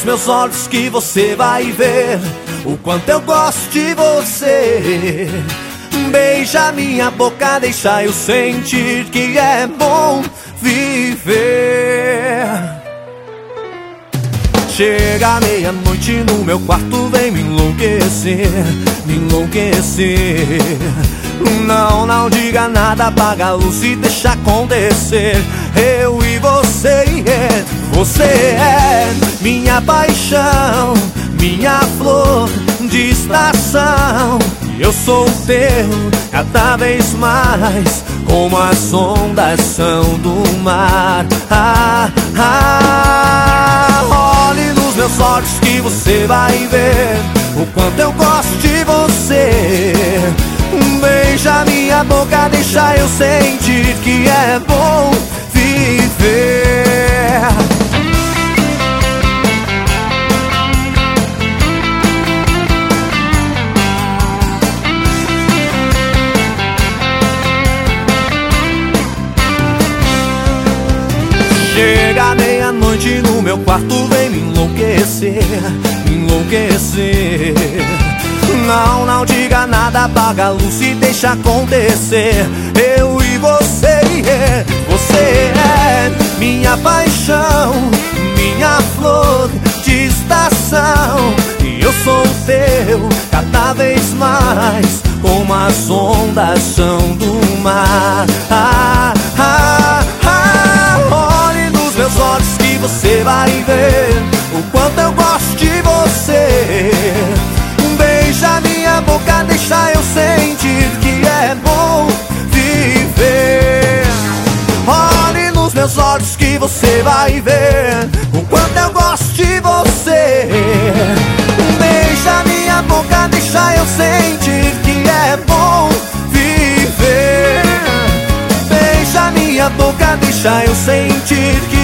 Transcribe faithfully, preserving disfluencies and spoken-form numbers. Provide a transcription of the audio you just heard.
nos meus olhos que você vai ver o quanto eu gosto de você. Beija minha boca, deixa eu sentir que é bom viver. Chega meia-noite no meu quarto, vem me enlouquecer, me enlouquecer. Não, não diga nada, apaga a luz e deixa acontecer. Eu e você, yeah. Você é minha paixão, minha flor de estação. Eu sou o teu cada vez mais, como as ondas são do mar. Ah, ah, olhe nos meus olhos que você vai ver o quanto eu gosto de você. Beija minha boca, deixa eu sentir que é bom viver. Chega meia-noite no meu quarto, vem me enlouquecer, me enlouquecer. Não, não diga nada, apaga a luz e deixa acontecer. Eu e você, yeah. Você é minha paixão, minha flor de estação. E eu sou o teu cada vez mais, como as ondas são do mar. Ah, ah, ah, olhe nos meus olhos que você vai ver o quanto eu gosto de você. Beija minha boca, deixa eu sentir que é bom viver. Olhe nos meus olhos que você vai ver o quanto eu gosto de você. Beija minha boca, deixa eu sentir que é bom viver. Beija minha boca, deixa eu sentir que